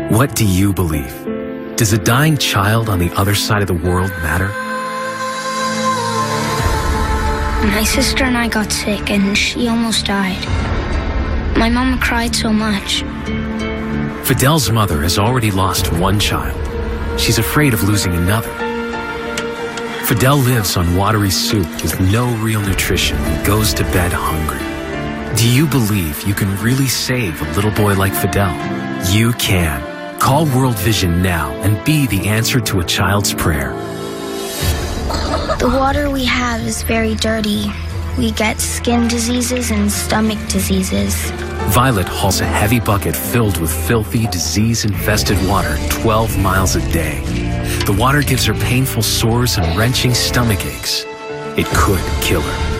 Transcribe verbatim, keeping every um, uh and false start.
What do you believe? Does a dying child on the other side of the world matter? My sister and I got sick and she almost died. My mama cried so much. Fidel's mother has already lost one child. She's afraid of losing another. Fidel lives on watery soup with no real nutrition and goes to bed hungry. Do you believe you can really save a little boy like Fidel? You can. Call World Vision now and be the answer to a child's prayer. The water we have is very dirty. We get skin diseases and stomach diseases. Violet hauls a heavy bucket filled with filthy, disease-infested water twelve miles a day. The water gives her painful sores and wrenching stomach aches. It could kill her.